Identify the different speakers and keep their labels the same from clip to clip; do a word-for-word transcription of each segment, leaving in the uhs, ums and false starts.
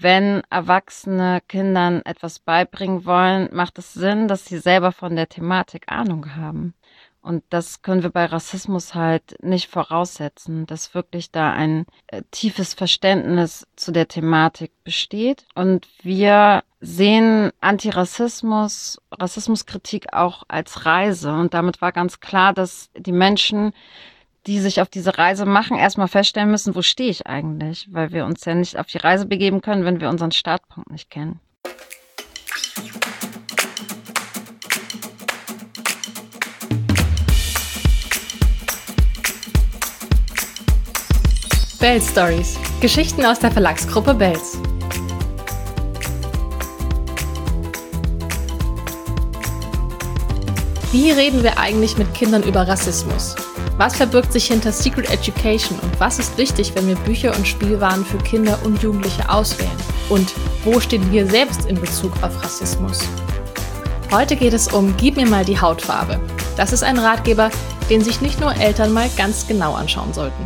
Speaker 1: wenn Erwachsene Kindern etwas beibringen wollen, macht es Sinn, dass sie selber von der Thematik Ahnung haben. Und das können wir bei Rassismus halt nicht voraussetzen, dass wirklich da ein äh, tiefes Verständnis zu der Thematik besteht. Und wir sehen Antirassismus, Rassismuskritik auch als Reise. Und damit war ganz klar, dass die Menschen, die sich auf diese Reise machen, erstmal feststellen müssen, wo stehe ich eigentlich? Weil wir uns ja nicht auf die Reise begeben können, wenn wir unseren Startpunkt nicht kennen.
Speaker 2: Belz Stories. Geschichten aus der Verlagsgruppe Belz. Wie reden wir eigentlich mit Kindern über Rassismus? Was verbirgt sich hinter Secret Education und was ist wichtig, wenn wir Bücher und Spielwaren für Kinder und Jugendliche auswählen? Und wo stehen wir selbst in Bezug auf Rassismus? Heute geht es um Gib mir mal die Hautfarbe. Das ist ein Ratgeber, den sich nicht nur Eltern mal ganz genau anschauen sollten.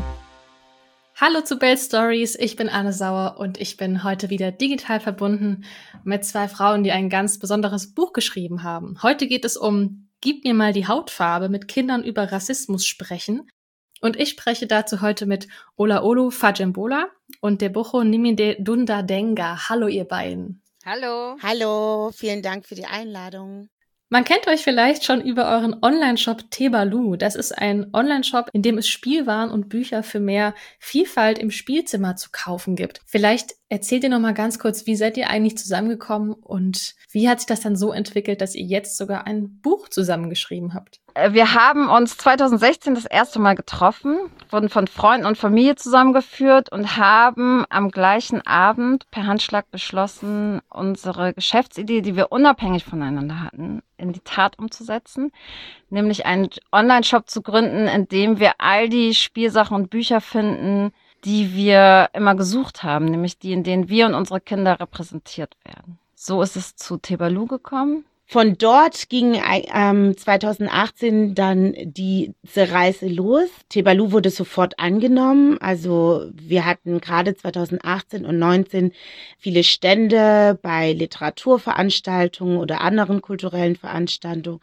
Speaker 2: Hallo zu Belz Stories, ich bin Anne Sauer und ich bin heute wieder digital verbunden mit zwei Frauen, die ein ganz besonderes Buch geschrieben haben. Heute geht es um Gib mir mal die Hautfarbe, mit Kindern über Rassismus sprechen. Und ich spreche dazu heute mit Olaolu Fajembola und Deboho Nimide Dundadenga. Hallo ihr beiden.
Speaker 3: Hallo.
Speaker 4: Hallo, vielen Dank für die Einladung.
Speaker 2: Man kennt euch vielleicht schon über euren Online-Shop Tebalu. Das ist ein Online-Shop, in dem es Spielwaren und Bücher für mehr Vielfalt im Spielzimmer zu kaufen gibt. Vielleicht erzählt ihr noch mal ganz kurz, wie seid ihr eigentlich zusammengekommen und wie hat sich das dann so entwickelt, dass ihr jetzt sogar ein Buch zusammengeschrieben habt?
Speaker 1: Wir haben uns zwanzig sechzehn das erste Mal getroffen, wurden von Freunden und Familie zusammengeführt und haben am gleichen Abend per Handschlag beschlossen, unsere Geschäftsidee, die wir unabhängig voneinander hatten, in die Tat umzusetzen, nämlich einen Online-Shop zu gründen, in dem wir all die Spielsachen und Bücher finden, die wir immer gesucht haben, nämlich die, in denen wir und unsere Kinder repräsentiert werden. So ist es zu Tebalu gekommen.
Speaker 4: Von dort ging ähm, zwanzig achtzehn dann diese Reise los. Tebalu wurde sofort angenommen. Also wir hatten gerade zwanzig achtzehn und neunzehn viele Stände bei Literaturveranstaltungen oder anderen kulturellen Veranstaltungen,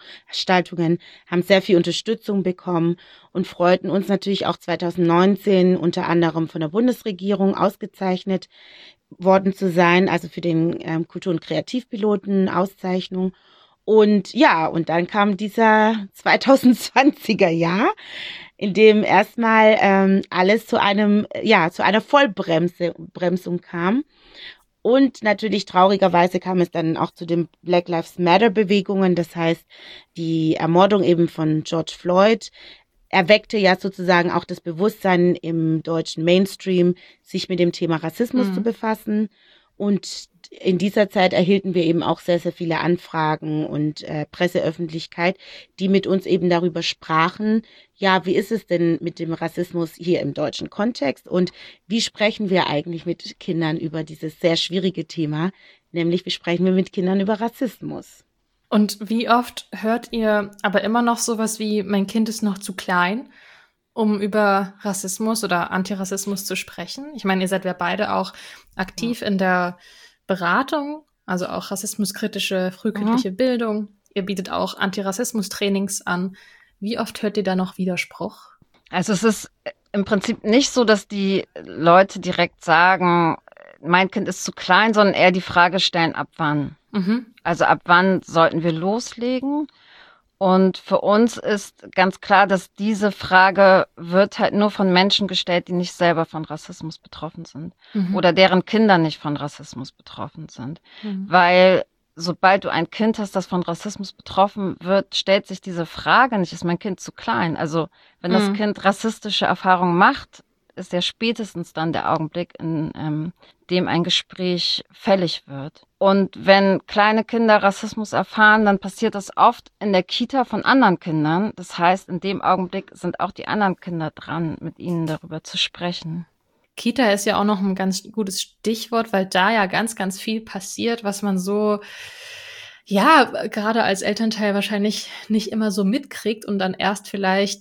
Speaker 4: haben sehr viel Unterstützung bekommen und freuten uns natürlich auch zwanzig neunzehn unter anderem von der Bundesregierung ausgezeichnet worden zu sein, also für den ähm, Kultur- und Kreativpiloten Auszeichnung. Und ja, und dann kam dieser zwanzig zwanziger Jahr, in dem erstmal ähm, alles zu einem, ja, zu einer Vollbremsung kam. Und natürlich traurigerweise kam es dann auch zu den Black Lives Matter Bewegungen. Das heißt, die Ermordung eben von George Floyd erweckte ja sozusagen auch das Bewusstsein im deutschen Mainstream, sich mit dem Thema Rassismus mhm. zu befassen. Und in dieser Zeit erhielten wir eben auch sehr, sehr viele Anfragen und äh, Presseöffentlichkeit, die mit uns eben darüber sprachen, ja, wie ist es denn mit dem Rassismus hier im deutschen Kontext und wie sprechen wir eigentlich mit Kindern über dieses sehr schwierige Thema, nämlich wie sprechen wir mit Kindern über Rassismus.
Speaker 2: Und wie oft hört ihr aber immer noch sowas wie, mein Kind ist noch zu klein, um über Rassismus oder Antirassismus zu sprechen? Ich meine, ihr seid ja beide auch aktiv ja. in der Beratung, also auch rassismuskritische, frühkindliche mhm. Bildung. Ihr bietet auch Antirassismus-Trainings an. Wie oft hört ihr da noch Widerspruch?
Speaker 1: Also es ist im Prinzip nicht so, dass die Leute direkt sagen, mein Kind ist zu klein, sondern eher die Frage stellen, ab wann. Mhm. Also ab wann sollten wir loslegen? Und für uns ist ganz klar, dass diese Frage wird halt nur von Menschen gestellt, die nicht selber von Rassismus betroffen sind mhm. oder deren Kinder nicht von Rassismus betroffen sind. Mhm. Weil sobald du ein Kind hast, das von Rassismus betroffen wird, stellt sich diese Frage nicht, ist mein Kind zu klein? Also wenn mhm. das Kind rassistische Erfahrungen macht, ist ja spätestens dann der Augenblick, in ähm, dem ein Gespräch fällig wird. Und wenn kleine Kinder Rassismus erfahren, dann passiert das oft in der Kita von anderen Kindern. Das heißt, in dem Augenblick sind auch die anderen Kinder dran, mit ihnen darüber zu sprechen.
Speaker 2: Kita ist ja auch noch ein ganz gutes Stichwort, weil da ja ganz, ganz viel passiert, was man so, ja, gerade als Elternteil wahrscheinlich nicht immer so mitkriegt und dann erst vielleicht,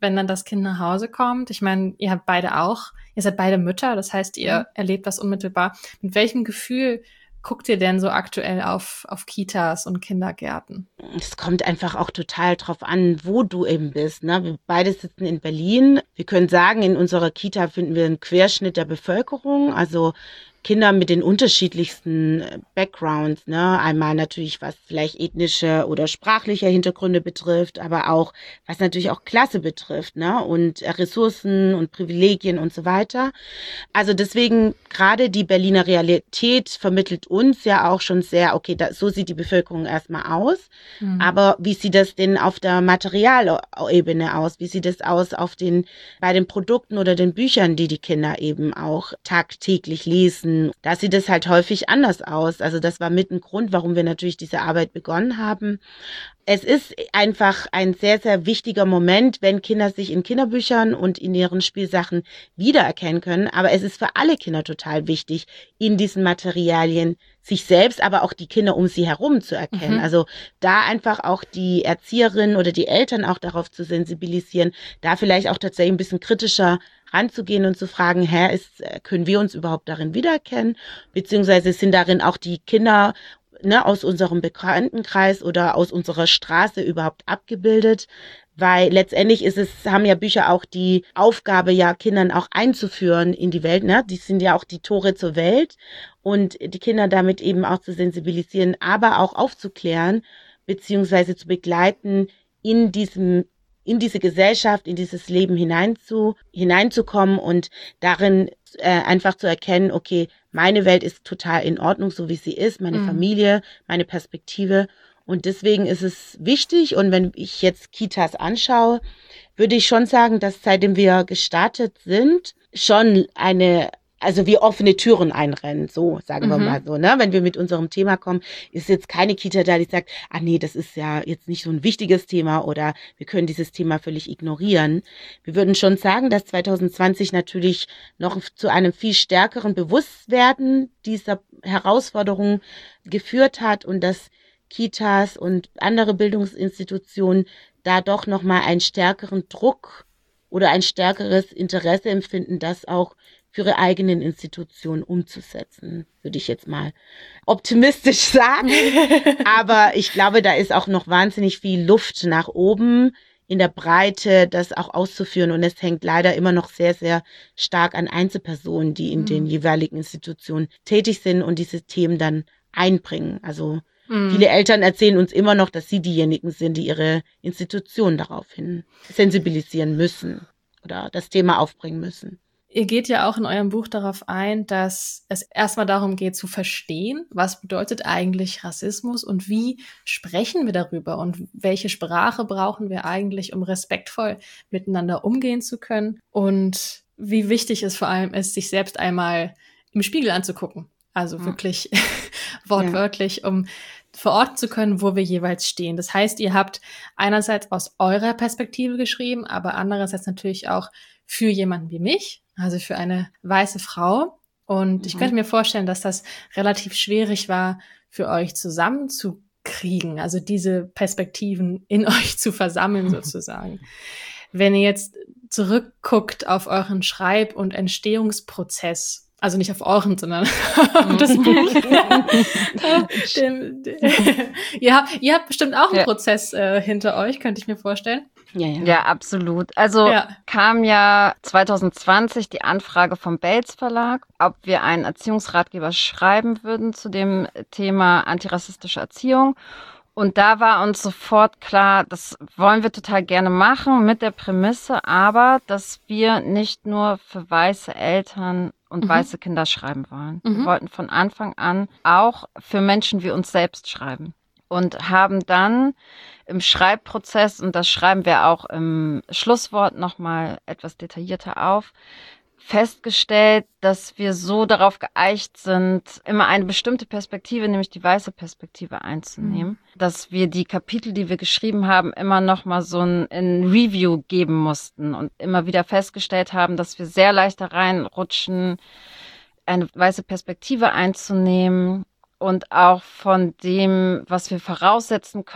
Speaker 2: wenn dann das Kind nach Hause kommt? Ich meine, ihr habt beide auch, ihr seid beide Mütter, das heißt, ihr mhm. erlebt das unmittelbar. Mit welchem Gefühl guckt ihr denn so aktuell auf, auf Kitas und Kindergärten?
Speaker 4: Es kommt einfach auch total drauf an, wo du eben bist. Ne? Wir beide sitzen in Berlin. Wir können sagen, in unserer Kita finden wir einen Querschnitt der Bevölkerung, also Kinder mit den unterschiedlichsten Backgrounds, ne? Einmal natürlich, was vielleicht ethnische oder sprachliche Hintergründe betrifft, aber auch, was natürlich auch Klasse betrifft, ne? Und Ressourcen und Privilegien und so weiter. Also deswegen, gerade die Berliner Realität vermittelt uns ja auch schon sehr, okay, da, so sieht die Bevölkerung erstmal aus. Mhm. Aber wie sieht das denn auf der Materialebene aus? Wie sieht es aus auf den, bei den Produkten oder den Büchern, die die Kinder eben auch tagtäglich lesen? Da sieht es halt häufig anders aus. Also das war mit ein Grund, warum wir natürlich diese Arbeit begonnen haben. Es ist einfach ein sehr, sehr wichtiger Moment, wenn Kinder sich in Kinderbüchern und in ihren Spielsachen wiedererkennen können. Aber es ist für alle Kinder total wichtig, in diesen Materialien sich selbst, aber auch die Kinder um sie herum zu erkennen. Mhm. Also da einfach auch die Erzieherinnen oder die Eltern auch darauf zu sensibilisieren, da vielleicht auch tatsächlich ein bisschen kritischer ranzugehen und zu fragen, hä, ist, können wir uns überhaupt darin wiedererkennen? Beziehungsweise sind darin auch die Kinder, ne, aus unserem Bekanntenkreis oder aus unserer Straße überhaupt abgebildet? Weil letztendlich ist es, haben ja Bücher auch die Aufgabe, ja Kindern auch einzuführen in die Welt, ne? Die sind ja auch die Tore zur Welt und die Kinder damit eben auch zu sensibilisieren, aber auch aufzuklären, beziehungsweise zu begleiten, in diesem in diese Gesellschaft, in dieses Leben hineinzu, hineinzukommen und darin äh, einfach zu erkennen, okay, meine Welt ist total in Ordnung, so wie sie ist, meine mhm. Familie, meine Perspektive. Und deswegen ist es wichtig. Und wenn ich jetzt Kitas anschaue, würde ich schon sagen, dass seitdem wir gestartet sind, schon eine, also wir offene Türen einrennen, so sagen mhm. wir mal so, ne? Wenn wir mit unserem Thema kommen, ist jetzt keine Kita da, die sagt, ah nee, das ist ja jetzt nicht so ein wichtiges Thema oder wir können dieses Thema völlig ignorieren. Wir würden schon sagen, dass zwanzig zwanzig natürlich noch zu einem viel stärkeren Bewusstwerden dieser Herausforderung geführt hat und dass Kitas und andere Bildungsinstitutionen da doch nochmal einen stärkeren Druck oder ein stärkeres Interesse empfinden, das auch für ihre eigenen Institutionen umzusetzen, würde ich jetzt mal optimistisch sagen. Aber ich glaube, da ist auch noch wahnsinnig viel Luft nach oben in der Breite, das auch auszuführen. Und es hängt leider immer noch sehr, sehr stark an Einzelpersonen, die in mhm. den jeweiligen Institutionen tätig sind und diese Themen dann einbringen. Also mhm. viele Eltern erzählen uns immer noch, dass sie diejenigen sind, die ihre Institutionen daraufhin sensibilisieren müssen oder das Thema aufbringen müssen.
Speaker 2: Ihr geht ja auch in eurem Buch darauf ein, dass es erstmal darum geht zu verstehen, was bedeutet eigentlich Rassismus und wie sprechen wir darüber und welche Sprache brauchen wir eigentlich, um respektvoll miteinander umgehen zu können und wie wichtig es vor allem ist, sich selbst einmal im Spiegel anzugucken. Also ja. wirklich wortwörtlich, ja. um verorten zu können, wo wir jeweils stehen. Das heißt, ihr habt einerseits aus eurer Perspektive geschrieben, aber andererseits natürlich auch für jemanden wie mich, also für eine weiße Frau. Und mhm. ich könnte mir vorstellen, dass das relativ schwierig war, für euch zusammenzukriegen, also diese Perspektiven in euch zu versammeln sozusagen. Wenn ihr jetzt zurückguckt auf euren Schreib- und Entstehungsprozess, also nicht auf euren, sondern auf das Buch. dem, dem, ihr, habt, ihr habt bestimmt auch einen ja. Prozess äh, hinter euch, könnte ich mir vorstellen.
Speaker 1: Ja, ja. ja, absolut. Also ja. kam ja zwanzig zwanzig die Anfrage vom Belz Verlag, ob wir einen Erziehungsratgeber schreiben würden zu dem Thema antirassistische Erziehung. Und da war uns sofort klar, das wollen wir total gerne machen mit der Prämisse, aber dass wir nicht nur für weiße Eltern und mhm. weiße Kinder schreiben wollen. Mhm. Wir wollten von Anfang an auch für Menschen wie uns selbst schreiben. Und haben dann im Schreibprozess, und das schreiben wir auch im Schlusswort nochmal etwas detaillierter auf, festgestellt, dass wir so darauf geeicht sind, immer eine bestimmte Perspektive, nämlich die weiße Perspektive einzunehmen, mhm. dass wir die Kapitel, die wir geschrieben haben, immer nochmal so ein, ein Review geben mussten und immer wieder festgestellt haben, dass wir sehr leicht da reinrutschen, eine weiße Perspektive einzunehmen. Und auch von dem, was wir voraussetzen können,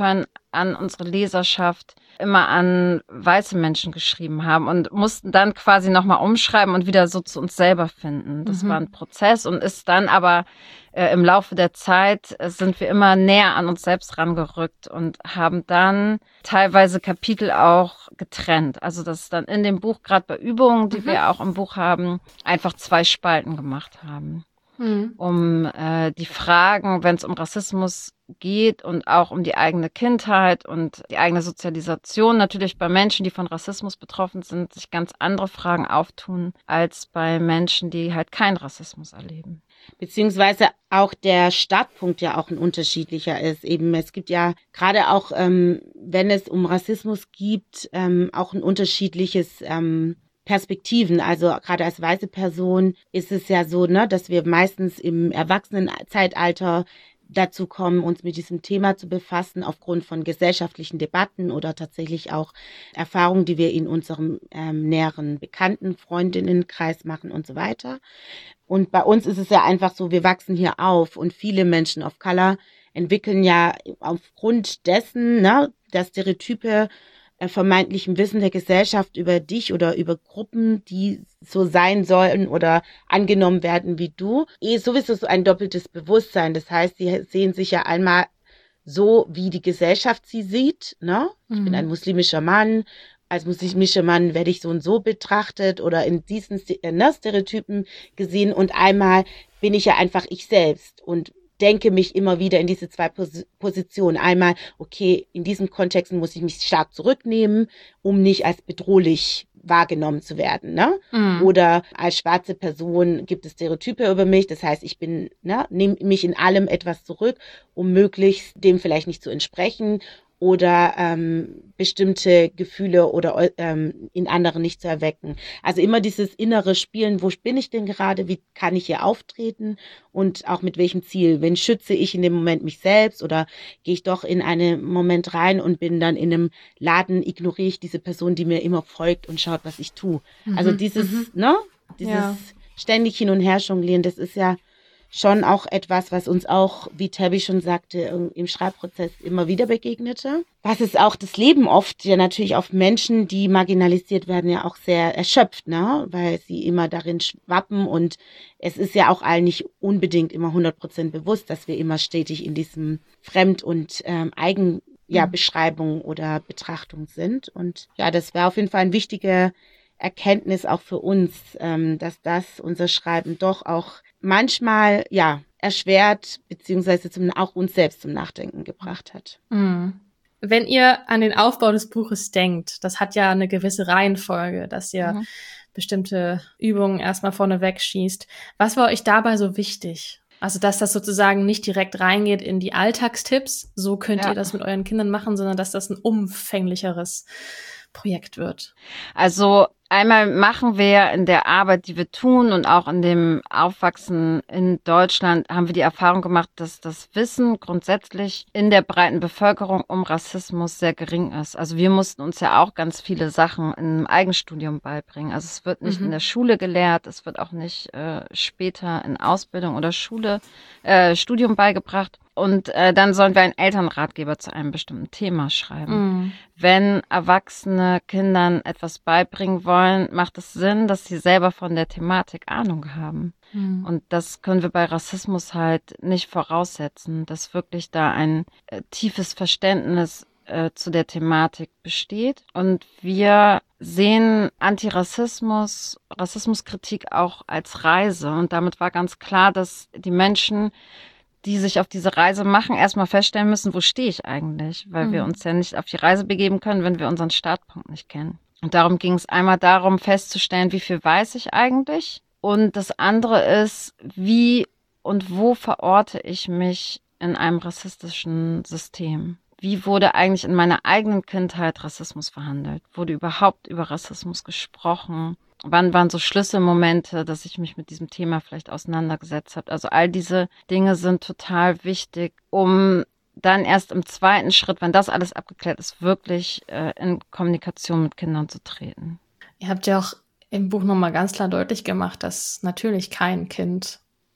Speaker 1: an unsere Leserschaft immer an weiße Menschen geschrieben haben und mussten dann quasi nochmal umschreiben und wieder so zu uns selber finden. Das mhm. war ein Prozess und ist dann aber äh, im Laufe der Zeit äh, sind wir immer näher an uns selbst rangerückt und haben dann teilweise Kapitel auch getrennt. Also dass es dann in dem Buch, gerade bei Übungen, die mhm. wir auch im Buch haben, einfach zwei Spalten gemacht haben. Mhm. Um äh, die Fragen, wenn es um Rassismus geht und auch um die eigene Kindheit und die eigene Sozialisation, natürlich bei Menschen, die von Rassismus betroffen sind, sich ganz andere Fragen auftun als bei Menschen, die halt keinen Rassismus erleben.
Speaker 4: Beziehungsweise auch der Startpunkt ja auch ein unterschiedlicher ist. Eben, es gibt ja gerade auch, ähm, wenn es um Rassismus geht, ähm, auch ein unterschiedliches ähm, Perspektiven. Also gerade als weiße Person ist es ja so, ne, dass wir meistens im Erwachsenenzeitalter dazu kommen, uns mit diesem Thema zu befassen, aufgrund von gesellschaftlichen Debatten oder tatsächlich auch Erfahrungen, die wir in unserem ähm, näheren Bekannten, Freundinnenkreis machen und so weiter. Und bei uns ist es ja einfach so, wir wachsen hier auf und viele Menschen of Color entwickeln ja aufgrund dessen, ne, dass Stereotype vermeintlichem Wissen der Gesellschaft über dich oder über Gruppen, die so sein sollen oder angenommen werden wie du, eh sowieso so ein doppeltes Bewusstsein. Das heißt, sie sehen sich ja einmal so, wie die Gesellschaft sie sieht, ne? Ich mhm. bin ein muslimischer Mann, als muslimischer Mann werde ich so und so betrachtet oder in diesen ne, Stereotypen gesehen und einmal bin ich ja einfach ich selbst und denke mich immer wieder in diese zwei Pos- Positionen. Einmal, okay, in diesen Kontexten muss ich mich stark zurücknehmen, um nicht als bedrohlich wahrgenommen zu werden, ne? Mhm. Oder als schwarze Person gibt es Stereotype über mich, das heißt, ich bin, ne, nehme mich in allem etwas zurück, um möglichst dem vielleicht nicht zu entsprechen oder ähm, bestimmte Gefühle oder ähm, in anderen nicht zu erwecken. Also immer dieses innere Spielen, wo bin ich denn gerade, wie kann ich hier auftreten und auch mit welchem Ziel? Wen schütze ich in dem Moment mich selbst oder gehe ich doch in einen Moment rein und bin dann in einem Laden, ignoriere ich diese Person, die mir immer folgt und schaut, was ich tue. Mhm. Also dieses, mhm. ne, dieses ja. ständig hin und her jonglieren, das ist ja schon auch etwas, was uns auch, wie Tabby schon sagte, im Schreibprozess immer wieder begegnete. Was ist auch das Leben oft ja natürlich auf Menschen, die marginalisiert werden, ja auch sehr erschöpft, ne? Weil sie immer darin schwappen und es ist ja auch allen nicht unbedingt immer hundert Prozent bewusst, dass wir immer stetig in diesem Fremd- und ähm, Eigen, ja, Beschreibung oder Betrachtung sind. Und ja, das wäre auf jeden Fall eine wichtige Erkenntnis auch für uns, ähm, dass das unser Schreiben doch auch manchmal, ja, erschwert, beziehungsweise zum, auch uns selbst zum Nachdenken gebracht hat.
Speaker 2: Mhm. Wenn ihr an den Aufbau des Buches denkt, das hat ja eine gewisse Reihenfolge, dass ihr mhm. bestimmte Übungen erstmal vorneweg schießt. Was war euch dabei so wichtig? Also, dass das sozusagen nicht direkt reingeht in die Alltagstipps, so könnt ja. ihr das mit euren Kindern machen, sondern dass das ein umfänglicheres Projekt wird.
Speaker 1: Also einmal machen wir in der Arbeit, die wir tun und auch in dem Aufwachsen in Deutschland, haben wir die Erfahrung gemacht, dass das Wissen grundsätzlich in der breiten Bevölkerung um Rassismus sehr gering ist. Also wir mussten uns ja auch ganz viele Sachen im Eigenstudium beibringen. Also es wird nicht mhm. in der Schule gelehrt, es wird auch nicht äh, später in Ausbildung oder Schule, äh, Studium beigebracht. Und äh, dann sollen wir einen Elternratgeber zu einem bestimmten Thema schreiben. Mm. Wenn Erwachsene Kindern etwas beibringen wollen, macht es Sinn, dass sie selber von der Thematik Ahnung haben. Mm. Und das können wir bei Rassismus halt nicht voraussetzen, dass wirklich da ein äh, tiefes Verständnis äh, zu der Thematik besteht. Und wir sehen Antirassismus, Rassismuskritik auch als Reise. Und damit war ganz klar, dass die Menschen, die sich auf diese Reise machen, erstmal feststellen müssen, wo stehe ich eigentlich? Weil mhm. wir uns ja nicht auf die Reise begeben können, wenn wir unseren Startpunkt nicht kennen. Und darum ging es einmal darum, festzustellen, wie viel weiß ich eigentlich? Und das andere ist, wie und wo verorte ich mich in einem rassistischen System? Wie wurde eigentlich in meiner eigenen Kindheit Rassismus verhandelt? Wurde überhaupt über Rassismus gesprochen? Wann waren so Schlüsselmomente, dass ich mich mit diesem Thema vielleicht auseinandergesetzt habe? Also all diese Dinge sind total wichtig, um dann erst im zweiten Schritt, wenn das alles abgeklärt ist, wirklich äh, in Kommunikation mit Kindern zu treten.
Speaker 2: Ihr habt ja auch im Buch nochmal ganz klar deutlich gemacht, dass natürlich kein Kind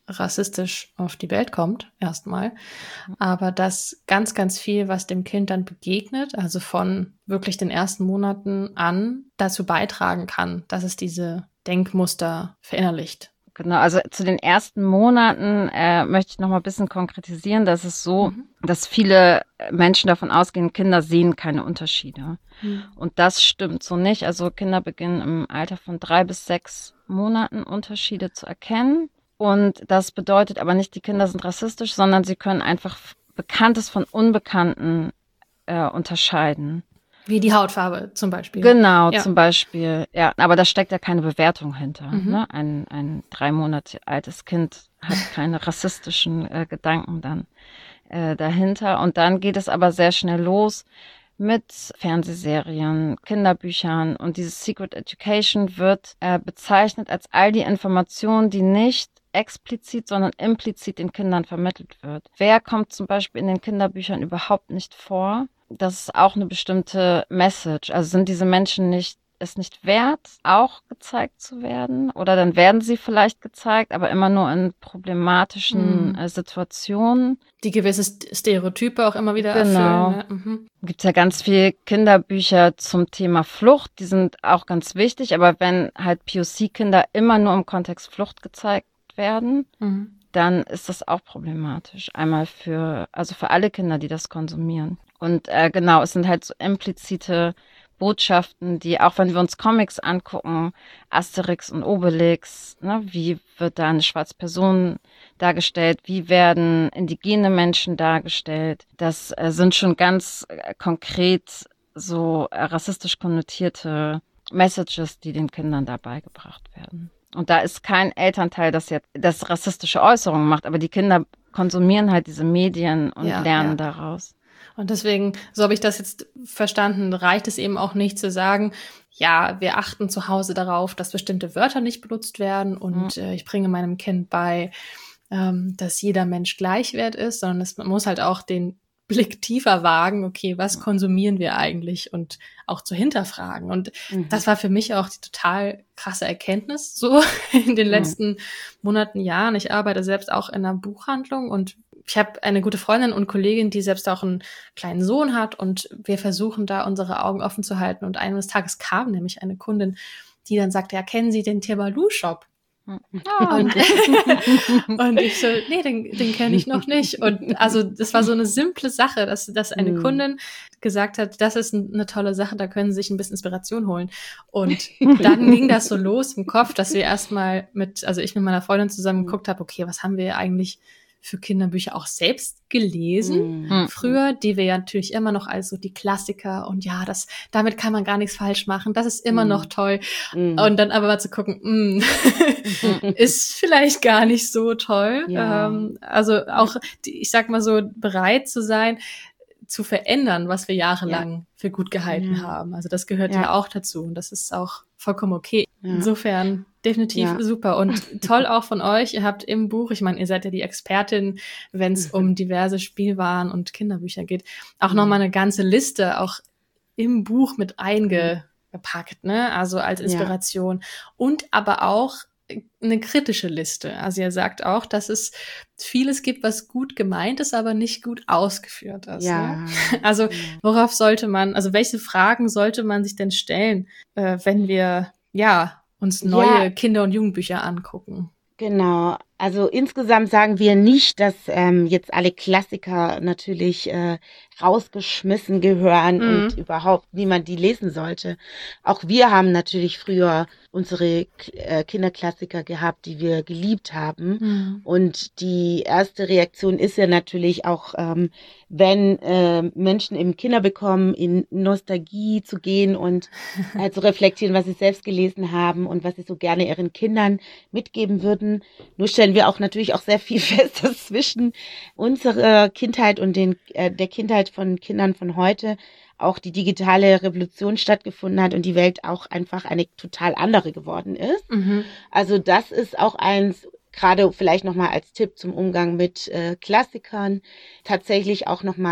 Speaker 2: rassistisch auf die Welt kommt, erstmal. Aber dass ganz, ganz viel, was dem Kind dann begegnet, also von wirklich den ersten Monaten an, dazu beitragen kann, dass es diese Denkmuster verinnerlicht.
Speaker 1: Genau, also zu den ersten Monaten äh, möchte ich noch mal ein bisschen konkretisieren. Das ist so, mhm. dass viele Menschen davon ausgehen, Kinder sehen keine Unterschiede. Mhm. Und das stimmt so nicht. Also Kinder beginnen im Alter von drei bis sechs Monaten Unterschiede zu erkennen. Und das bedeutet aber nicht, die Kinder sind rassistisch, sondern sie können einfach Bekanntes von Unbekannten äh, unterscheiden.
Speaker 2: Wie die Hautfarbe zum Beispiel.
Speaker 1: Genau,
Speaker 2: ja.
Speaker 1: zum Beispiel. Ja, aber da steckt ja keine Bewertung hinter.
Speaker 2: Mhm.
Speaker 1: Ne? Ein, ein drei Monate altes Kind hat keine rassistischen äh, Gedanken dann äh, dahinter. Und dann geht es aber sehr schnell los mit Fernsehserien, Kinderbüchern. Und dieses Secret Education wird äh, bezeichnet als all die Informationen, die nicht explizit, sondern implizit den Kindern vermittelt wird. Wer kommt zum Beispiel in den Kinderbüchern überhaupt nicht vor? Das ist auch eine bestimmte Message. Also sind diese Menschen nicht, es nicht wert, auch gezeigt zu werden? Oder dann werden sie vielleicht gezeigt, aber immer nur in problematischen mhm. äh, Situationen.
Speaker 2: Die gewisse Stereotype auch immer wieder
Speaker 1: genau.
Speaker 2: erfüllen. Ne? Mhm.
Speaker 1: Gibt es ja ganz viele Kinderbücher zum Thema Flucht, die sind auch ganz wichtig, aber wenn halt P O C-Kinder immer nur im Kontext Flucht gezeigt werden, mhm. dann ist das auch problematisch. Einmal für, also für alle Kinder, die das konsumieren. Und äh, genau, es sind halt so implizite Botschaften, die, auch wenn wir uns Comics angucken, Asterix und Obelix, ne, wie wird da eine schwarze Person dargestellt, wie werden indigene Menschen dargestellt, das äh, sind schon ganz äh, konkret so äh, rassistisch konnotierte Messages, die den Kindern da beigebracht werden. Und da ist kein Elternteil, das jetzt das rassistische Äußerungen macht, aber die Kinder konsumieren halt diese Medien und ja, lernen ja. daraus.
Speaker 2: Und deswegen, so habe ich das jetzt verstanden, reicht es eben auch nicht zu sagen, ja, wir achten zu Hause darauf, dass bestimmte Wörter nicht benutzt werden und mhm. äh, ich bringe meinem Kind bei, ähm, dass jeder Mensch gleich wert ist, sondern es, man muss halt auch den Blick tiefer wagen, okay, was konsumieren wir eigentlich und auch zu hinterfragen. Und mhm. das war für mich auch die total krasse Erkenntnis so in den letzten mhm. Monaten, Jahren. Ich arbeite selbst auch in einer Buchhandlung und ich habe eine gute Freundin und Kollegin, die selbst auch einen kleinen Sohn hat und wir versuchen da unsere Augen offen zu halten. Und eines Tages kam nämlich eine Kundin, die dann sagte, ja, kennen Sie den Tebalu-Shop? Oh. Und, und ich so, nee, den, den kenne ich noch nicht. Und also das war so eine simple Sache, dass, dass eine mm. Kundin gesagt hat, das ist eine tolle Sache, da können Sie sich ein bisschen Inspiration holen. Und dann ging das so los im Kopf, dass wir erstmal mit, also ich mit meiner Freundin zusammen geguckt habe, okay, was haben wir eigentlich für Kinderbücher auch selbst gelesen mhm. früher, die wir ja natürlich immer noch als so die Klassiker und ja, das damit kann man gar nichts falsch machen, das ist immer mhm. noch toll. Mhm. Und dann aber mal zu gucken, mh, ist vielleicht gar nicht so toll. Ja. Ähm, also auch, ich sag mal so, bereit zu sein, zu verändern, was wir jahrelang ja. für gut gehalten ja. haben. Also das gehört ja. ja auch dazu und das ist auch vollkommen okay. Ja. Insofern definitiv ja. super und toll auch von euch. Ihr habt im Buch, ich meine, ihr seid ja die Expertin, wenn es um diverse Spielwaren und Kinderbücher geht, auch mhm. nochmal eine ganze Liste auch im Buch mit eingepackt, ne? Also als Inspiration ja. und aber auch eine kritische Liste. Also ihr sagt auch, dass es vieles gibt, was gut gemeint ist, aber nicht gut ausgeführt ist. Ja. Ne? Also worauf sollte man, also welche Fragen sollte man sich denn stellen, äh, wenn wir ja uns neue ja. Kinder- und Jugendbücher angucken?
Speaker 4: Genau. Also insgesamt sagen wir nicht, dass ähm, jetzt alle Klassiker natürlich äh, rausgeschmissen gehören mhm. und überhaupt niemand die lesen sollte. Auch wir haben natürlich früher unsere äh, Kinderklassiker gehabt, die wir geliebt haben. Mhm. Und die erste Reaktion ist ja natürlich auch, ähm, wenn äh, Menschen im Kinder bekommen, in Nostalgie zu gehen und halt zu reflektieren, was sie selbst gelesen haben und was sie so gerne ihren Kindern mitgeben würden. Nur stellen wir auch natürlich auch sehr viel fest, dass zwischen unserer Kindheit und den, äh, der Kindheit von Kindern von heute auch die digitale Revolution stattgefunden hat und die Welt auch einfach eine total andere geworden ist. Mhm. Also das ist auch eins, gerade vielleicht nochmal als Tipp zum Umgang mit äh, Klassikern, tatsächlich auch nochmal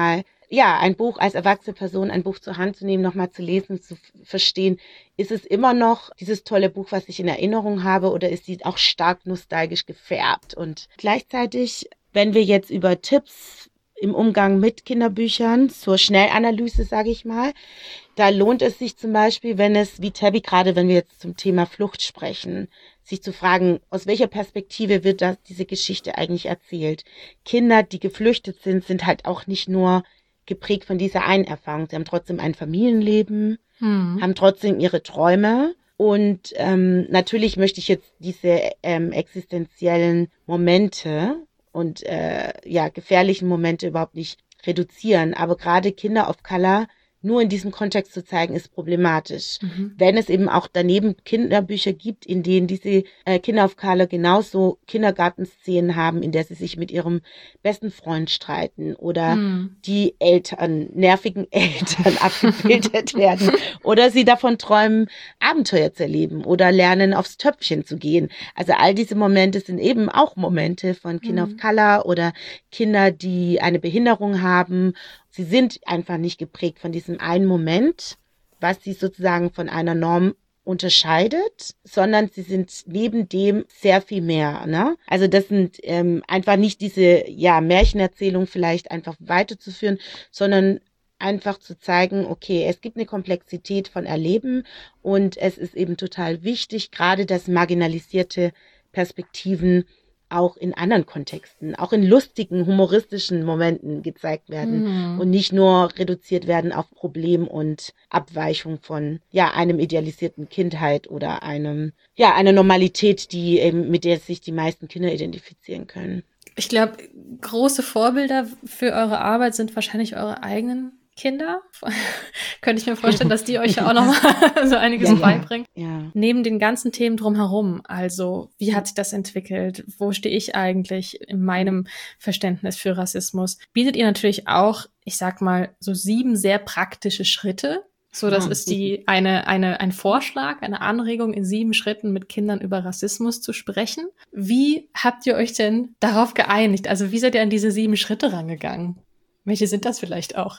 Speaker 4: ja, ein Buch als erwachsene Person, ein Buch zur Hand zu nehmen, nochmal zu lesen, zu f- verstehen, ist es immer noch dieses tolle Buch, was ich in Erinnerung habe, oder ist sie auch stark nostalgisch gefärbt? Und gleichzeitig, wenn wir jetzt über Tipps im Umgang mit Kinderbüchern zur Schnellanalyse, sage ich mal, da lohnt es sich zum Beispiel, wenn es, wie Tabby gerade, wenn wir jetzt zum Thema Flucht sprechen, sich zu fragen, aus welcher Perspektive wird das, diese Geschichte eigentlich erzählt? Kinder, die geflüchtet sind, sind halt auch nicht nur geprägt von dieser einen Erfahrung. Sie haben trotzdem ein Familienleben, hm. haben trotzdem ihre Träume. Und ähm, natürlich möchte ich jetzt diese ähm, existenziellen Momente und äh, ja gefährlichen Momente überhaupt nicht reduzieren. Aber gerade Kinder of Color nur in diesem Kontext zu zeigen, ist problematisch. Mhm. Wenn es eben auch daneben Kinderbücher gibt, in denen diese äh, Kinder of Color genauso Kindergartenszenen haben, in der sie sich mit ihrem besten Freund streiten oder mhm. die Eltern, nervigen Eltern abgebildet werden oder sie davon träumen, Abenteuer zu erleben oder lernen, aufs Töpfchen zu gehen. Also all diese Momente sind eben auch Momente von Kinder mhm. of Color oder Kinder, die eine Behinderung haben. Sie sind einfach nicht geprägt von diesem einen Moment, was sie sozusagen von einer Norm unterscheidet, sondern sie sind neben dem sehr viel mehr. Ne? Also das sind ähm, einfach nicht diese ja Märchenerzählung vielleicht einfach weiterzuführen, sondern einfach zu zeigen, okay, es gibt eine Komplexität von Erleben und es ist eben total wichtig, gerade dass marginalisierte Perspektiven auch in anderen Kontexten, auch in lustigen, humoristischen Momenten gezeigt werden mhm. und nicht nur reduziert werden auf Problem und Abweichung von ja einem idealisierten Kindheit oder einem ja einer Normalität, die eben mit der sich die meisten Kinder identifizieren können.
Speaker 2: Ich glaube, große Vorbilder für eure Arbeit sind wahrscheinlich eure eigenen Kinder. Könnte ich mir vorstellen, dass die euch ja auch noch mal so einiges
Speaker 4: ja,
Speaker 2: beibringen.
Speaker 4: Ja. Ja.
Speaker 2: Neben den ganzen Themen drumherum, also wie hat sich das entwickelt? Wo stehe ich eigentlich in meinem Verständnis für Rassismus? Bietet ihr natürlich auch, ich sag mal, so sieben sehr praktische Schritte. So, das ist die eine eine ein Vorschlag, eine Anregung, in sieben Schritten mit Kindern über Rassismus zu sprechen. Wie habt ihr euch denn darauf geeinigt? Also wie seid ihr an diese sieben Schritte rangegangen? Welche sind das vielleicht auch?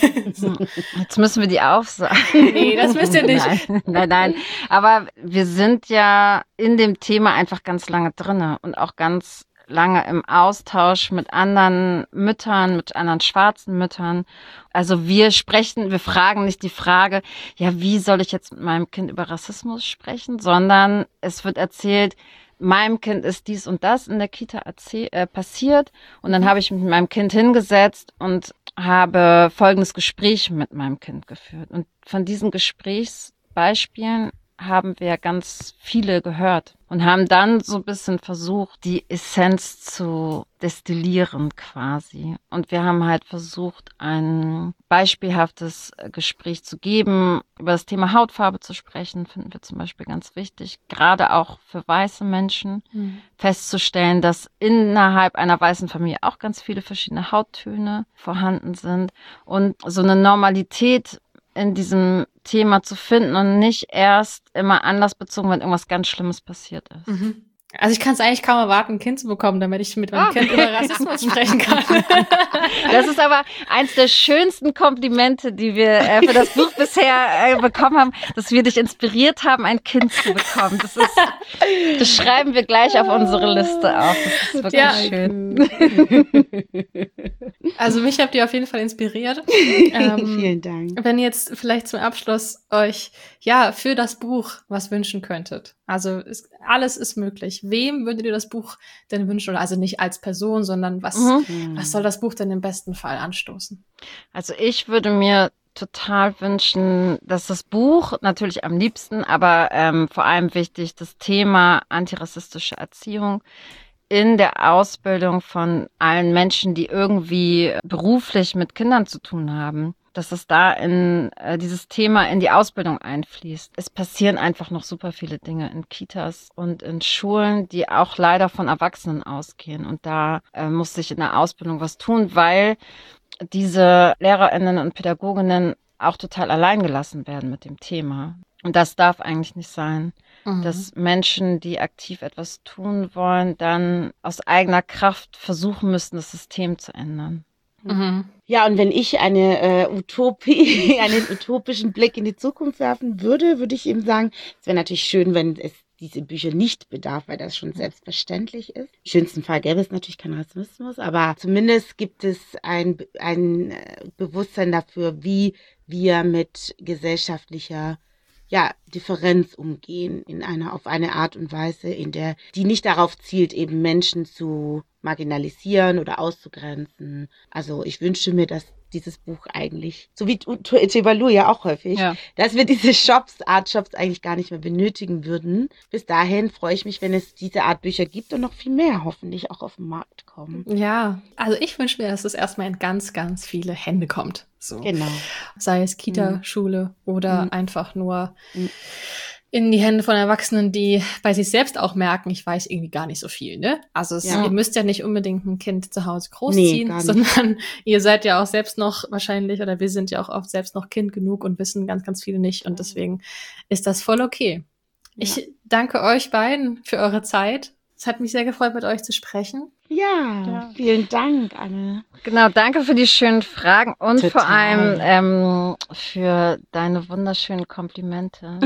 Speaker 1: Jetzt müssen wir die aufsagen.
Speaker 2: Nee, das müsst ihr nicht.
Speaker 1: Nein, nein, nein. Aber wir sind ja in dem Thema einfach ganz lange drinne und auch ganz lange im Austausch mit anderen Müttern, mit anderen schwarzen Müttern. Also wir sprechen, wir fragen nicht die Frage, ja, wie soll ich jetzt mit meinem Kind über Rassismus sprechen, sondern es wird erzählt, meinem Kind ist dies und das in der Kita erzähl- äh, passiert und dann habe ich mich mit meinem Kind hingesetzt und habe folgendes Gespräch mit meinem Kind geführt. Und von diesen Gesprächsbeispielen haben wir ganz viele gehört und haben dann so ein bisschen versucht, die Essenz zu destillieren quasi. Und wir haben halt versucht, ein beispielhaftes Gespräch zu geben, über das Thema Hautfarbe zu sprechen, finden wir zum Beispiel ganz wichtig, gerade auch für weiße Menschen, mhm. festzustellen, dass innerhalb einer weißen Familie auch ganz viele verschiedene Hauttöne vorhanden sind und so eine Normalität in diesem Thema zu finden und nicht erst immer anlassbezogen, wenn irgendwas ganz Schlimmes passiert ist.
Speaker 2: Mhm. Also ich kann es eigentlich kaum erwarten, ein Kind zu bekommen, damit ich mit meinem oh. Kind über Rassismus sprechen kann.
Speaker 1: Das ist aber eins der schönsten Komplimente, die wir äh, für das Buch bisher äh, bekommen haben, dass wir dich inspiriert haben, ein Kind zu bekommen. Das ist, das schreiben wir gleich auf unsere Liste auf. Das ist wirklich ja. schön.
Speaker 2: Also mich habt ihr auf jeden Fall inspiriert.
Speaker 4: Ähm, Vielen Dank.
Speaker 2: Wenn ihr jetzt vielleicht zum Abschluss euch ja für das Buch was wünschen könntet. Also es, alles ist möglich. Wem würdet ihr das Buch denn wünschen? Oder also nicht als Person, sondern was, mhm. was soll das Buch denn im besten Fall anstoßen?
Speaker 1: Also ich würde mir total wünschen, dass das Buch, natürlich am liebsten, aber ähm, vor allem wichtig, das Thema antirassistische Erziehung in der Ausbildung von allen Menschen, die irgendwie beruflich mit Kindern zu tun haben, dass es da in äh, dieses Thema in die Ausbildung einfließt. Es passieren einfach noch super viele Dinge in Kitas und in Schulen, die auch leider von Erwachsenen ausgehen. Und da äh, muss sich in der Ausbildung was tun, weil diese LehrerInnen und Pädagoginnen auch total allein gelassen werden mit dem Thema. Und das darf eigentlich nicht sein, mhm. dass Menschen, die aktiv etwas tun wollen, dann aus eigener Kraft versuchen müssen, das System zu ändern.
Speaker 4: Mhm. Ja, und wenn ich eine äh, Utopie, einen utopischen Blick in die Zukunft werfen würde, würde ich eben sagen, es wäre natürlich schön, wenn es diese Bücher nicht bedarf, weil das schon selbstverständlich ist. Im schönsten Fall gäbe es natürlich keinen Rassismus, aber zumindest gibt es ein, ein Bewusstsein dafür, wie wir mit gesellschaftlicher ja, Differenz umgehen in einer, auf eine Art und Weise, in der, die nicht darauf zielt, eben Menschen zu marginalisieren oder auszugrenzen. Also ich wünsche mir, dass dieses Buch eigentlich, so wie Tuvalu ja auch häufig, ja. dass wir diese Shops, Art Shops eigentlich gar nicht mehr benötigen würden. Bis dahin freue ich mich, wenn es diese Art Bücher gibt und noch viel mehr hoffentlich auch auf den Markt kommen.
Speaker 2: Ja, also ich wünsche mir, dass es erstmal in ganz, ganz viele Hände kommt. So.
Speaker 4: Genau.
Speaker 2: Sei es Kita, mhm. Schule oder mhm. einfach nur
Speaker 4: mhm.
Speaker 2: in die Hände von Erwachsenen, die bei sich selbst auch merken, ich weiß irgendwie gar nicht so viel, ne? Also es, ja. ihr müsst ja nicht unbedingt ein Kind zu Hause großziehen, nee, sondern ihr seid ja auch selbst noch wahrscheinlich, oder wir sind ja auch oft selbst noch Kind genug und wissen ganz, ganz viele nicht. Und deswegen ist das voll okay. Ja. Ich danke euch beiden für eure Zeit. Es hat mich sehr gefreut, mit euch zu sprechen.
Speaker 4: Ja, ja. Vielen Dank, Anne.
Speaker 1: Genau, danke für die schönen Fragen und Total. vor allem ähm, für deine wunderschönen Komplimente.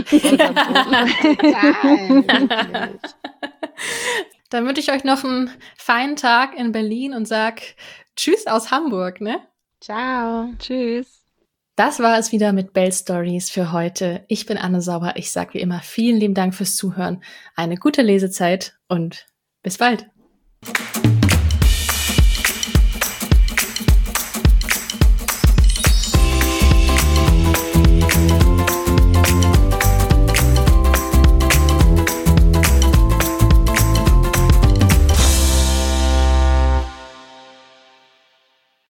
Speaker 2: Total. Dann wünsche ich euch noch einen feinen Tag in Berlin und sag Tschüss aus Hamburg, ne?
Speaker 4: Ciao.
Speaker 1: Tschüss.
Speaker 2: Das war es wieder mit Bell Stories für heute. Ich bin Anne Sauber. Ich sage wie immer vielen lieben Dank fürs Zuhören. Eine gute Lesezeit und bis bald.